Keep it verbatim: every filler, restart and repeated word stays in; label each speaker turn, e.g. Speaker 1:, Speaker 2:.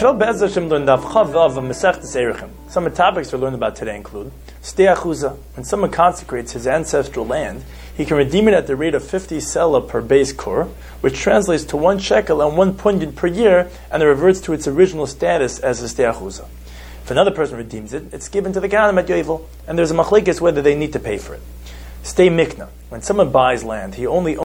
Speaker 1: Some of the topics we learned about today include Stei Achuza. When someone consecrates his ancestral land, he can redeem it at the rate of fifty sela per base kor, which translates to one shekel and one punyan per year, and it reverts to its original status as a Stei Achuza. If another person redeems it, it's given to the Ganim at Yovel, and there's a machlekes whether they need to pay for it. Stei Mikna. When someone buys land, he only